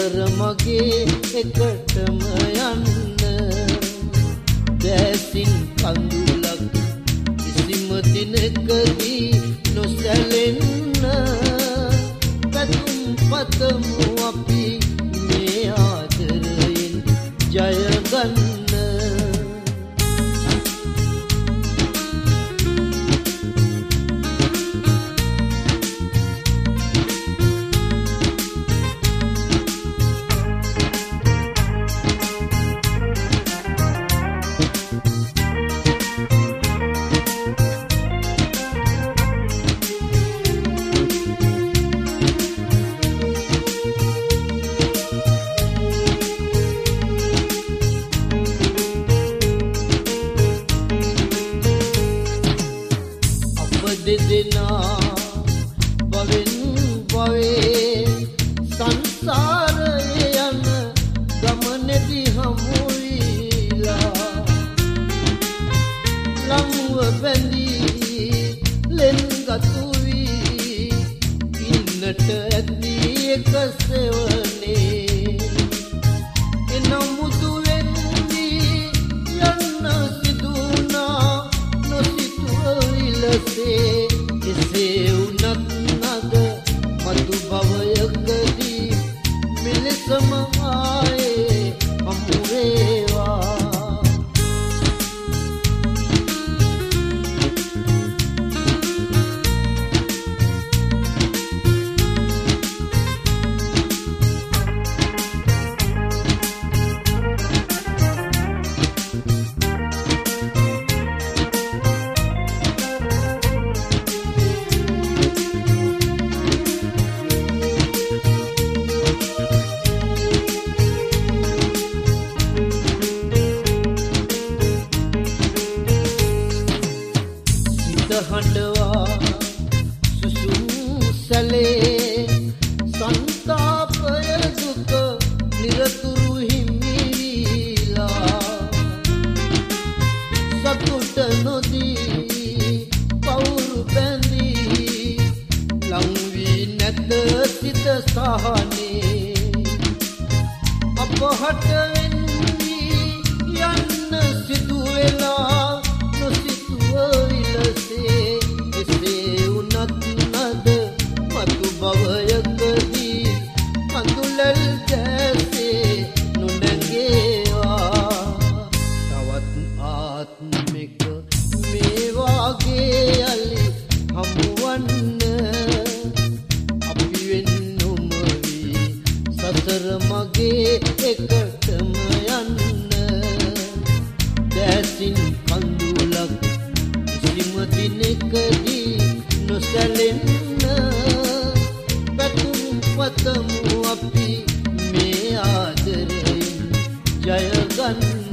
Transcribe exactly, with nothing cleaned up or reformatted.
සසර මගේ එකටම යන්න දැසින් කඳුලක් කිසිම දිනකදී නොසැලෙන්න පැතුම් පතමු අපි මේ ආදරයෙන් ජය ගන්න. දෙදෙනා බවෙන් බවේ සංසාරයේ යන ගමනේදී හමු වීලා ලංව බැඳී ලෙන්ගතු වී ඉන්නට ඇති එක සෙවනේ එනමුතු වෙන්නේ යන්න සිදුනා නොසිතුව විලසේ එසේ වුණත් නද මතු භවයකදී මෙලෙසම ආයේ හමු වේවා. හඬවා සුසුම් සැලේ සංතාපය දුක නිරතුරු හිමිවිලා සතුට නොදී පවුරු බැඳී ලංවී නැත සිත සහනේ අපහට වෙන්නේ යන්න සිදු වෙලා නොසිතුව විලසේ එසේ වුණත් නද මතු භවයකදී කඳුලල් දැසේ නොනැගේවා. තවත් ආත්මික මේ වාගේ යලි හමුවන්න අපි වෙන්නම වී සසර මගේ එකටම යන්න දැසින් කඳුලක් කිසිම දිනකදී නොසැලෙන්න පැතුම් පතමු අපි මේ ආදරයෙන් ජය ගන්න.